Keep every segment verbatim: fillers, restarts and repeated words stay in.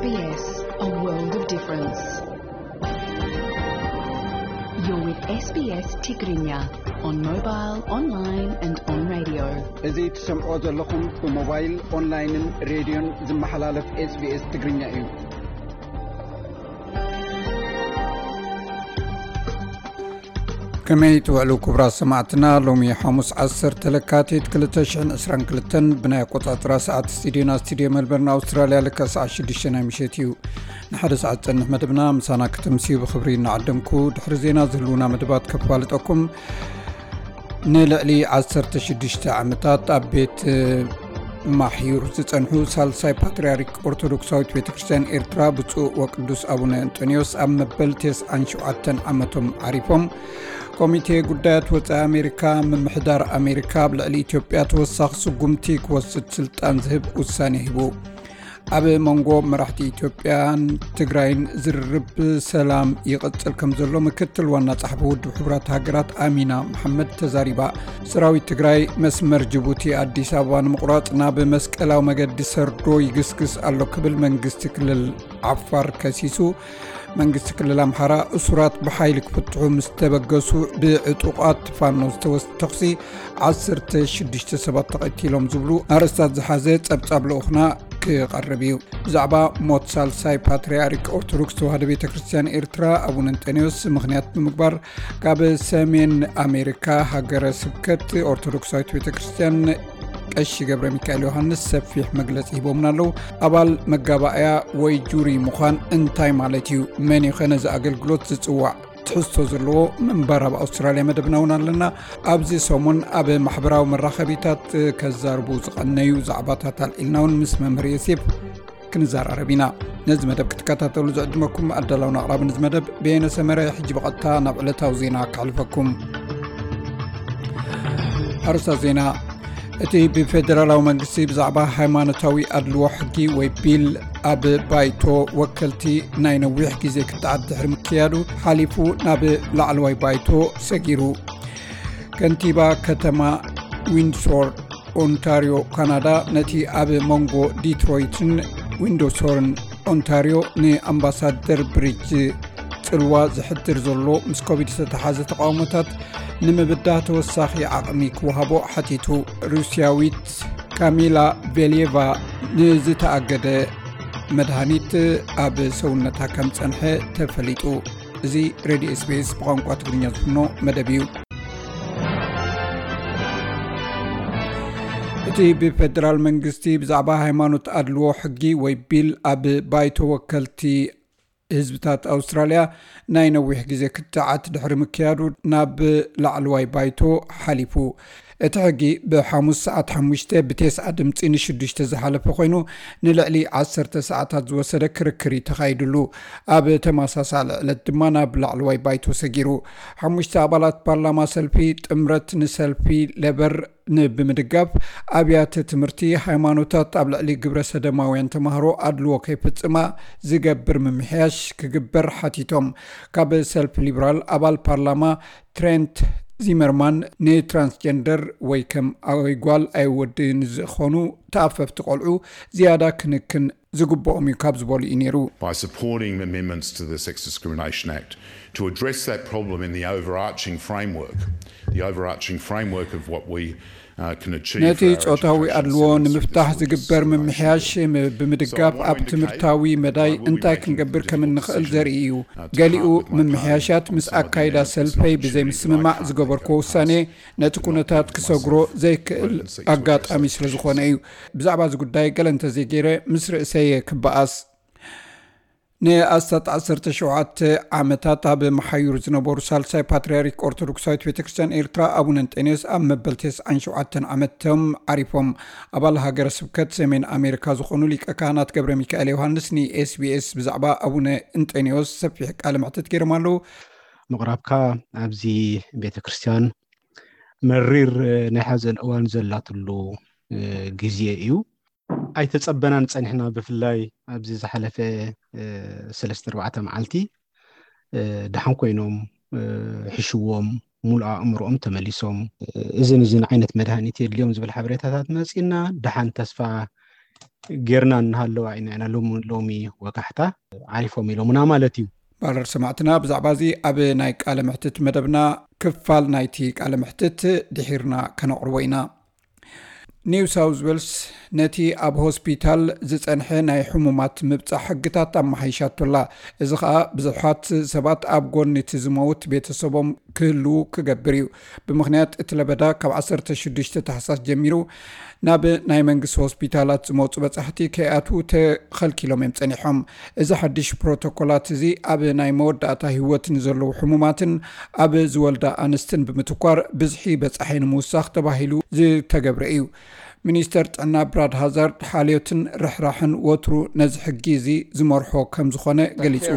B S, a world of difference. You're with S B S Tigrinya on mobile, online and on radio. إذا تسمعوا لكم بموبايل، أونلاين، راديو زي محلالف إس بي إس تقرينيا إيو. كما يتوعلو كبرى سمعتنا لومي حاموس عصر تلكاتيت كلتشعن اسران كلتن بنايا قطعة راسعات استديونا استديو ملبرن أستراليا لكا ساعة شديشنا مشيتيو نحدث عدسان مدبنا مسانا كتمسيو بخبرين نعدمكو دحرزينا زهلونا مدبات كفالتكم نلعلي عصر تشديشتا عمتات أبيت محيور تتنحو سالساي باترياريك أرثوذكساويت بيتكريستيان إرترا بصو وقدوس أبونا أنطونيوس أم مبلتيس أنشوعتن عمتهم عريفهم كوميتي قدات وطا أمريكا من محدار أمريكا بلعلي إثيوبيا توسخ سقومتي كوسط سلطان زهب وساني هبو أبي مونغو مرحتي إثيوبيان تقراين زرب سلام يقتل كمزلو مكتل وانا صحبه ودو حبرات هاقرات آمينة محمد تزاريبا سراوي تقراي مسمر جبوتي أديس أبوان مقرات ناب مسكلا ومقد سردو يقسكس ألو قبل منقست كل العفار كسيسو منقست كل الأمحارة أسرات بحايلك فتحو مستبقسو بعطوقات فانوز توستقسي عصر تشدشت سبات تقتيلهم زبلو أرستاد زحازات أبتابلو أخنا قربيو زعبا موت سالساي باترياريك أرثوذكس توهاد بيت كريستيان إرترا أبونا أنطونيوس مخنيات بمقبر قاب سامين أمريكا هاجر سبكت أرثوذكساويت بيت كريستيان قش قبر ميكائيل يوحنس سفيح مجلس يبومنالو أبال مقابايا ويجوري مخان انتاي مالتيو ماني خنز أقلقلوت زتوع تحسو زلو من برا بأستراليا مدبناونا لنا أبزي سومون أب محبراو من رخبيتات كزاربو زغنيو زعباتات الإلناون مسمى مريسيب كنزار عربينا نزم مدب كتكاتاتولو زعدمكم أدلاونا أقراب نزم مدب بين سمري حجب قطا نبعلتا وزينا كعلفكم أرسا زينا اتي بفدرالاو منقسي بزعبا هايمانتاوي أدلو حقي ويبيل أب بايتو وكلتي ناينو ويحكي زي كتعد حرمكيادو حاليفو ناب لعلوي بايتو سجيرو كنتيبا كتما ويندسور أونتاريو كندا نتي أب مونغو ديترويتن ويندسورن أونتاريو ني أمباسادر بريج تلوا زحدر زلو مسكوبيد ستحازة تقاومتات نمبدا توساخي عقمي كوهابو حتيتو روسياويت كاميلا فيليفا نزتأجد مدهانيت أب سونتا كم تنحى تفليتو زي راديو إس بي إس بقانقوة تقرينيا زفنو مدبيو اتي بفدرال منغستي بزعبا هايمانوت أدلو حقي ويبيل أب بايتو وكالتي حزبتات أستراليا ناينو ويحكي زي كتاعات دحر مكيادو ناب لعلواي بايتو حاليفو اتحقي بحاموس ساعات حموشته بتيس عدم تيني شدشته زحالة خوينو نلعلي عصر تساعتات زوسده كركري تخايدلو اب تماساس على لدمانا بلعلواي بايتو سجيرو حموشته عبالات بارلاما سلفي تمرت نسلفي لبر نب مدقاب أبيات تمرتي حيمانوتات أبلع لي قبر سدماوين تمهرو أدلو كيف تسمى زيقبر ممحياش كقبر حتيتهم كاب سلف ليبرال أبال بارلاما ترينت زيمرمان ني ترانسجندر ويكم أو يقوال أي ودين زخونو تأفف تقولعو زيادة كنكن زقبو أمي كابز بولي إنيرو. By supporting amendments to the Sex Discrimination Act to address that problem in the overarching framework, the overarching framework of what we uh, can achieve. نتيجة أوتاوي أدلو نمفتاح زقبر من محياش بمدقاب أب تمرتاوي مداي انتا كنقبر كمن نخل زريو قاليو من محياشات مس أكايدا سلفي بزي مسممع زقبر كوساني نتكونتات كسوغرو زي أقات أميس رزخوانيو بزعبا زقوداي قلنتا زي جيري مصر سي كباس ني أستات عصر تشوعات عامتات بمحايور زنبور سالساي باترياريك أرثوذكساويت بيتكريستيان إرترا أبونا أنطونيوس أم مبلتيس عن عامتهم عريفهم أبال هاجر سبكت سمين أمريكا زخونو ليك أكانات قبر ميكائيل يوحنس ني إس بي إس بزعبا أبونا أنطونيوس سفيح قال معتد كيرمالو مغربكا أبزي بيتكريستيان مرير نحزن أوان زلاتلو جزيئيو أي تتصبنا نصنحنا بفلاي أبزي زحلفة سلسة ربعة معالتي دحن كوينوم حشوهم ملأ أمرهم تمليسهم إذن إذن عينة مدهانيتي اليوم زبل حبريتات مسئنا دحن تسفع ጌርና እንሃለዋ ኢና ሎሚ ወካሕታ ዓሪፎም ኢሎምና ማለት እዩ ባረር ሰማዕትና ብዛዕባ እዚ ኣብ ናይ ቃለ ምሕትት መደብና ክፋል ናይቲ ቃለ ምሕትት ድሒርና ከነቕርቦ ኢና ኒው ሳውዝ ዌልስ ነቲ ኣብ ሆስፒታል ዝጸንሐ ናይ ሕሙማት ምብጻሕ ሕግታት ኣመሓይሻቶላ እዚ ከዓ ብዙሓት ሰባት ኣብ ጎኒ እቲ ዝመውት ቤተሰቦም ክህሉ ክገብር እዩ ብምኽንያት እቲ ለበዳ ካብ ዓሰርተ ሽዱሽተ ታሕሳስ ጀሚሩ ናብ ናይ መንግስቲ ሆስፒታላት ዝመፁ በጻሕቲ ከይኣቱ ተኸልኪሎም እዮም ጸኒሖም እዚ ሓድሽ ፕሮቶኮላት እዚ ኣብ ናይ መወዳእታ ህይወትን ዘለዉ ሕሙማትን ኣብ ዝወልዳ ኣንስትን ብምትኳር ብዝሒ በጻሒ ንምውሳኽ ተባሂሉ ዝተገብረ እዩ ሚኒስተር ጥዕና ብራድ ሃዛርድ ሓልዮትን ርሕራሕን ወትሩ ነዚ ሕጊ እዚ ዝመርሖ ከም ዝኾነ ገሊጹ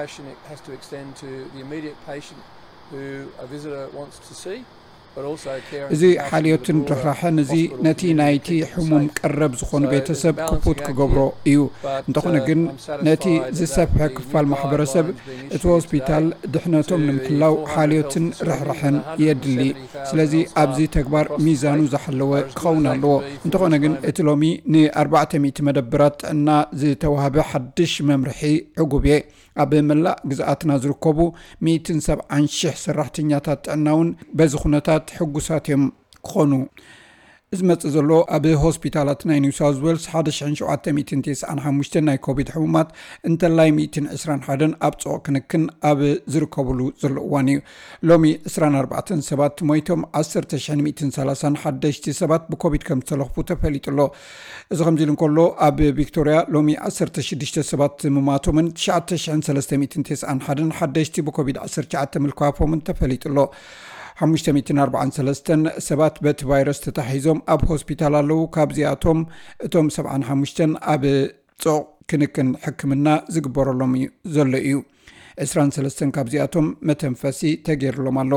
እዚ ሓልዮትን ርሕራሕን እዚ ነቲ ናይቲ ሕሙም ቀረብ ዝኾኑ ቤተሰብ ክፉት ክገብሮ እዩ እንተኾነ ግን ነቲ ዝሰፍሐ ክፋል ማሕበረሰብ እቲ ሆስፒታል ድሕነቶም ንምሕላው ሓልዮትን ርሕራሕን የድሊ ስለዚ ኣብዚ ተግባር ሚዛኑ ዝሓለወ ክኸውን ኣለዎ እንተኾነ ግን እቲ ሎሚ ን400 መደብራት ጥዕና ዝተዋህበ ሓድሽ መምርሒ ዕጉብ እየ ኣብ መላእ ግዝኣትና ዝርከቡ መቶ ሰብዓ ሽሕ ሰራሕተኛታት ጥዕናውን በዚ ኩነታት ሕጉሳት እዮም ክኾኑ እዚ መጽእ ዘሎ ኣብ ሆስፒታላት ናይ ኒው ሳውዝ ዌልስ ሓደ ሺህ ሸውዓተ ሚእትን ትስዓን ሓሙሽተን ናይ ኮቪድ ሕሙማት እንተላይ ሚእትን ዕስራን ሓደን ኣብ ጽቕ ክንክን ኣብ ዝርከብሉ ዘሎ እዋን እዩ ሎሚ ዕስራን ኣርባዕተ ሰባት ሞይቶም ዓሰርተ ሽሕ ሚእትን ሰላሳን ሓደሽቲ ሰባት ብኮቪድ ከም ዝተለኽፉ ተፈሊጡሎ እዚ ከምዚ ኢሉ እንከሎ ኣብ ቪክቶርያ ሎሚ ዓሰርተ ሽዱሽተ ሰባት ምማቶምን ትሽዓተ ሽሕ ሰለስተ ሚእትን ትስዓን ሓደን ሓደሽቲ ብኮቪድ ዓሰርተ ትሽዓተ ምልክዋፎምን ተፈሊጡሎ ሓሙሽተ ሚእትን ኣርባዓን ሰለስተን ሰባት በቲ ቫይረስ ተታሒዞም ኣብ ሆስፒታል ኣለዉ ካብዚኣቶም እቶም ሰብዓን ሓሙሽተን ኣብ ጽቕ ክንክን ሕክምና ዝግበረሎም ዘሎ እዩ ዕስራን ሰለስተን ካብዚኣቶም መተንፈሲ ተገይሩሎም ኣሎ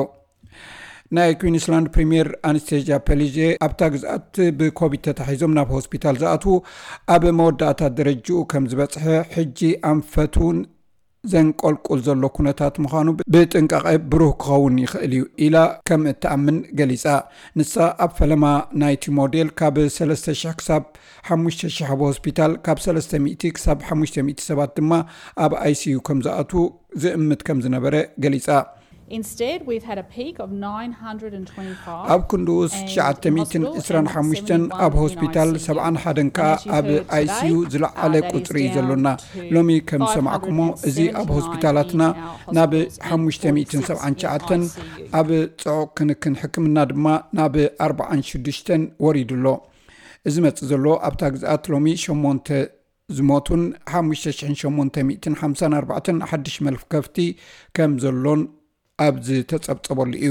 ናይ ኩዊንስላንድ ፕሪሚየር ኣንስቴዥያ ፔሊጄ ኣብታ ግዝኣት ብኮቪድ ተታሒዞም ናብ ሆስፒታል ዝኣትዉ ኣብ መወዳእታ ደረጅኡ ከም ዝበፅሐ ሕጂ ኣንፈቱን ዘንቆልቁል ዘሎ ኩነታት ምዃኑ ብጥንቃቐ ብሩህ ክኸውን ይኽእል እዩ ኢላ ከም እትኣምን ገሊፃ ንሳ ኣብ ፈለማ ናይቲ ሞዴል ካብ ሰለስተ ሽሕ ክሳብ ሓሙሽተ ሽሕ ኣብ ሆስፒታል ካብ ሰለስተ ሚእቲ ክሳብ ሓሙሽተ ሚእቲ ሰባት ድማ ኣብ ኣይሲዩ ከም ዝኣትዉ ዝእምት ከም ዝነበረ ገሊፃ Instead, we've had a peak of nine hundred twenty-five. ኣብ ክንዱስ ትሽዓተ ሚእትን ዕስራን ሓሙሽተን ኣብ ሆስፒታል ሰብዓን ሓደን ከዓ ኣብ ኣይሲዩ ዝለዓለ ቁፅሪ ዘሎና ሎሚ ከም ሰማዕኩሞ እዚ ኣብ ሆስፒታላትና ናብ ሓሙሽተ ሚእትን ሰብዓን ትሽዓተን ኣብ ጽዑቕ ክንክን ሕክምና ድማ ናብ ኣርባዓን ሽዱሽተን ወሪዱሎ እዚ መጽእ ዘሎ ኣብታ ግዝኣት ሎሚ ሸሞንተ ዝሞቱን ሓሙሽተ ሽሕ ሸሞንተ ሚእትን ሓምሳን ኣርባዕተን ሓድሽ መልከፍቲ ከም ዘሎን ኣብዚ ተጸብጸበሉ እዩ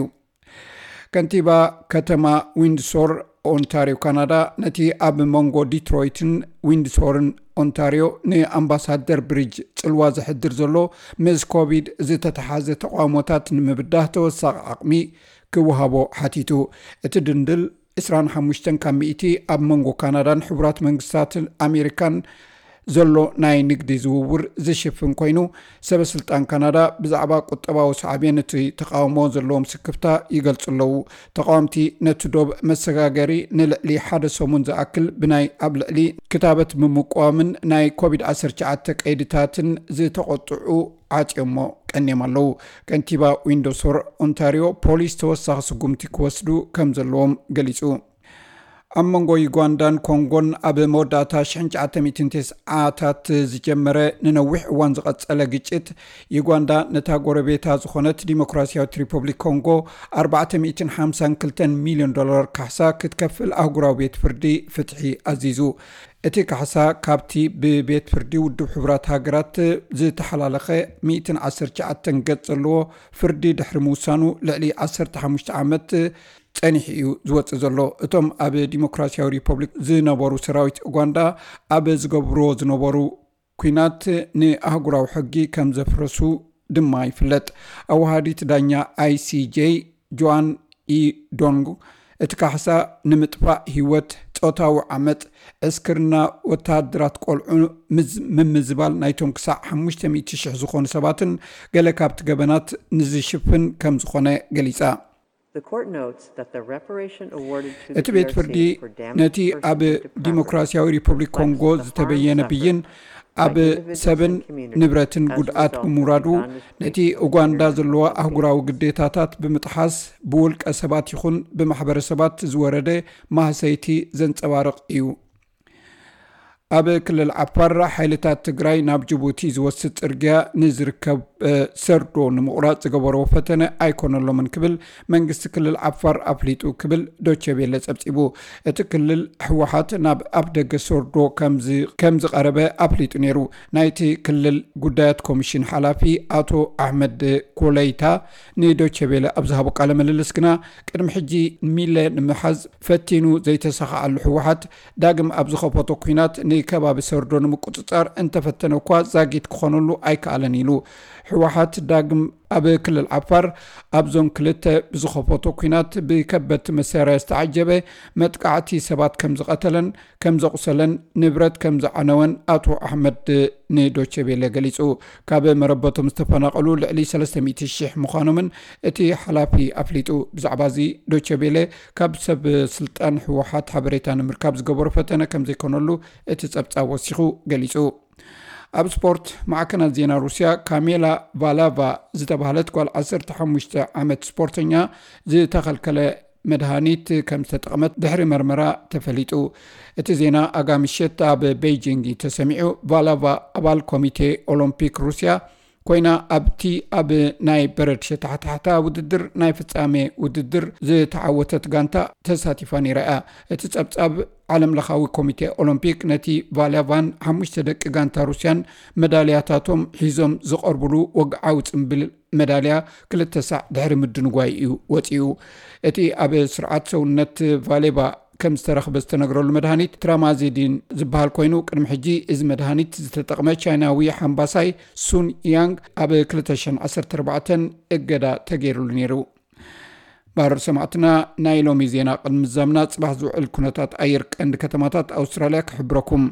ከንቲባ ከተማ ዊንድሶር ኦንታሪዮ ካናዳ ነቲ ኣብ መንጎ ዲትሮይትን ዊንድሶርን ኦንታሪዮ ንኣምባሳደር ብሪጅ ጽልዋ ዝሕድር ዘሎ ምስ ኮቪድ ዝተተሓዘ ተቋሞታት ንምብዳህ ተወሳኺ ዓቕሚ ክወሃቦ ሓቲቱ እቲ ድንድል ዕስራን ሓሙሽተ ካብ ሚእቲ ኣብ መንጎ ካናዳን ሕቡራት መንግስታትን ኣሜሪካን ዘሎ ናይ ንግዲ ዝውውር ዝሽፍን ኮይኑ ሰበስልጣን ካናዳ ብዛዕባ ቁጠባዊ ሳዕብየን እቲ ተቃውሞ ዘለዎም ስክፍታ ይገልጹ ኣለዉ ተቃዋምቲ ነቲ ዶብ መሰጋገሪ ንልዕሊ ሓደ ሰሙን ዝኣክል ብናይ ኣብ ልዕሊ ክታበት ምምቋምን ናይ ኮቪድ ዓሰርተ ትሽዓተ ቀይድታትን ዝተቆጥዑ ዓጭሞ ቀኒዮም ኣለዉ ከንቲባ ዊንዶሶር ኦንታሪዮ ፖሊስ ተወሳኺ ስጉምቲ ክወስዱ ከም ዘለዎም ገሊጹ ኣብ መንጎ ዩጋንዳን ኮንጎን ኣብ መወዳእታ ሽሕ ትሽዓተ ሚእትን ትስዓታት ዝጀመረ ንነዊሕ እዋን ዝቐጸለ ግጭት ዩጋንዳ ነታ ጎረቤታ ዝኾነት ዲሞክራሲያዊት ሪፐብሊክ ኮንጎ ኣርባዕተ ሚእትን ሓምሳን ክልተን ሚልዮን ዶላር ካሕሳ ክትከፍል ኣህጉራዊ ቤት ፍርዲ ፍትሒ ኣዚዙ እቲ ካሕሳ ካብቲ ብቤት ፍርዲ ውድብ ሕቡራት ሃገራት ዝተሓላለኸ ሚእትን ዓሰርተ ትሽዓተ ገጽ ዘለዎ ፍርዲ ድሕሪ ምውሳኑ ልዕሊ ዓሰርተ ሓሙሽተ ዓመት ጸኒሕ እዩ ዝወፅእ ዘሎ እቶም ኣብ ዲሞክራሲያዊ ሪፐብሊክ ዝነበሩ ሰራዊት ኡጋንዳ ኣብ ዝገብርዎ ዝነበሩ ኩናት ንኣህጉራዊ ሕጊ ከም ዘፍረሱ ድማ ይፍለጥ ኣዋሃዲት ዳኛ ኣይሲጄ ጆዋን ኢ ዶንግ እቲ ካሕሳ ንምጥፋእ ህይወት ጾታዊ ዓመፅ ዕስክርና ወታደራት ቆልዑ ምምዝባል ናይቶም ክሳዕ ሓሙሽተ ሚእቲ ሽሕ ዝኾኑ ሰባትን ገለ ካብቲ ገበናት ንዝሽፍን ከም ዝኾነ ገሊፃ እቲ ቤት ፍርዲ ነቲ ኣብ ዲሞክራሲያዊ ሪፐብሊክ ኮንጎ ዝተበየነ ብይን ኣብ ሰብን ንብረትን ጉድኣት ብምውራዱ ነቲ ኡጋንዳ ዘለዎ ኣህጉራዊ ግዴታታት ብምጥሓስ ብውልቀ ሰባት ይኹን ብማሕበረሰባት ዝወረደ ማህሰይቲ ዘንጸባርቕ እዩ። ኣብ ክልል ዓፋር ሓይልታት ትግራይ ናብ ጅቡቲ ዝወስድ ጽርግያ ንዝርከብ ሰርዶ ንምቑራጽ ዝገበሮ ፈተነ ኣይኮነሎምን ክብል መንግስቲ ክልል ዓፋር ኣፍሊጡ ክብል ዶቼ ቬለ ጸብጺቡ እቲ ክልል ሕወሓት ናብ ኣብ ደገ ሰርዶ ከም ዝቐረበ ኣፍሊጡ ነይሩ። ናይቲ ክልል ጉዳያት ኮሚሽን ሓላፊ ኣቶ ኣሕመድ ኮለይታ ንዶቼ ቬለ ኣብ ዝሃቦ ቃለ ምልልስ ግና ቅድሚ ሕጂ ሚለ ንምሓዝ ፈቲኑ ዘይተሳኽዓሉ ሕወሓት ዳግም ኣብ ዝኸፈቶ ኩናት ከባቢ ሰርዶ ንምቁጽጻር እንተፈተነ እኳ ዛጊት ክኾነሉ ኣይከኣለን ኢሉ ሕወሓት ዳግም ኣብ ክልል ዓፋር ኣብ ዞን ክልተ ብዝኸፈቶ ኩናት ብከበድቲ መሳርያ ዝተዓጀበ መጥቃዕቲ ሰባት ከም ዝቐተለን ከም ዘቑሰለን ንብረት ከም ዝዓነወን ኣቶ ኣሕመድ ንዶቼ ቬለ ገሊጹ ካብ መረበቶም ዝተፈናቐሉ ልዕሊ ሰለስተ ሚእቲ ሽሕ ምዃኖምን እቲ ሓላፊ ኣፍሊጡ ብዛዕባ እዚ ዶቼ ቬለ ካብ ሰብ ስልጣን ሕወሓት ሓበሬታ ንምርካብ ዝገበሮ ፈተነ ከም ዘይኮነሉ እቲ ጸብጻብ ወሲኹ ገሊጹ። ኣብ ስፖርት ማዕከናት ዜና ሩስያ ካሜላ ቫላቫ ዝተባህለት ጓል ዓሰርተ ሓሙሽተ ዓመት ስፖርተኛ ዝተኸልከለ መድሃኒት ከም ዝተጠቐመት ድሕሪ መርመራ ተፈሊጡ። እቲ ዜና ኣጋምሸት ኣብ ቤይጂንግ ተሰሚዑ ቫላቫ ኣባል ኮሚቴ ኦሎምፒክ ሩስያ ኮይና ኣብቲ ኣብ ናይ በረድ ሸታሕታሕታ ውድድር ናይ ፍጻሜ ውድድር ዝተዓወተት ጋንታ ተሳቲፋ ነይራ። እቲ ጸብጻብ ዓለም ለኻዊ ኮሚቴ ኦሎምፒክ ነቲ ቫላቫን ሓሙሽተ ደቂ ጋንታ ሩስያን መዳልያታቶም ሒዞም ዝቐርብሉ ወግዓዊ ጽምብል መዳልያ ክልተ ሳዕ ድሕሪ ምድንጓይ እዩ ወፂኡ። እቲ ኣብ ስርዓት ሰውነት ቫሌቫ ከም ዝተረኽበ ዝተነግረሉ መድሃኒት ትራማዚዲን ዝበሃል ኮይኑ ቅድሚ ሕጂ እዚ መድሃኒት ዝተጠቕመ ቻይናዊ ሓምባሳይ ሱን ያንግ ኣብ ክልተ ሽሕን ዓሰርተ ኣርባዕተ እገዳ ተገይሩሉ ነይሩ። ባር ሰማዕትና ናይ ሎሚ ዜና ቅድሚ ምዛምና ጽባሕ ዝውዕል ኩነታት ኣየር ቀንዲ ከተማታት ኣውስትራልያ ክሕብረኩም።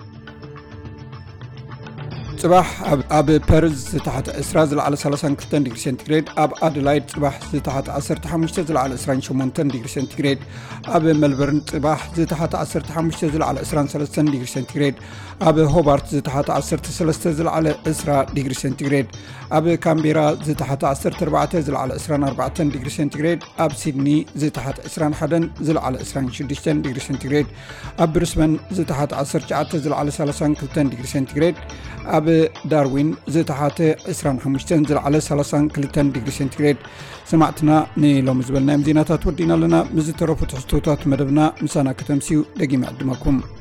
ጽባሕ ኣብ ፐርዝ ዝተሓተ ዕስራ ዝለዓለ ሰላሳ ክልተ ዲግሪ ሴንቲግሬድ፣ ኣብ ኣደላይድ ጽባሕ ዝተሓተ ዓሰርተ ሓሙሽተ ዝለዓለ ዕስራን ሸሞንተ ዲግሪ ሴንቲግሬድ፣ ኣብ ሜልበርን ጽባሕ ዝተሓተ ዓሰርተ ሓሙሽተ ዝለዓለ ዕስራን ሰለስተ ዲግሪ ሴንቲግሬድ፣ ኣብ ሆባርት ዝተሓተ ዓሰርተ ሰለስተ ዝለዓለ ዕስራ ዲግሪ ሴንቲግሬድ፣ ኣብ ካምቤራ ዝተሓተ ዓሰርተ ኣርባዕተ ዝለዓለ ዕስራን ኣርባዕተ ዲግሪ ሴንቲግሬድ፣ ኣብ ሲድኒ ዝተሓተ ዕስራን ሓደ ዝለዓለ ዕስራን ሽዱሽተ ዲግሪ ሴንቲግሬድ፣ ኣብ ብሪስበን ዝተሓተ ዓሰርተ ትሽዓተ ዝለዓለ ሰላሳ ክልተ ዲግሪ ሴንቲግሬድ፣ ኣብ ዳርዊን ዝተሓተ ዕስራን ሓሙሽተ ዝለዓለ ሰላሳ ክልተ ዲግሪ ሴንቲግሬድ። ሰማዕትና ንሎሚ ዝበልናዮም ዜናታት ወዲና ኣለና። ምዝተረፉ ትሕዝቶታት መደብና ምሳና ከተምሲኡ ደጊመ ዕድመኩም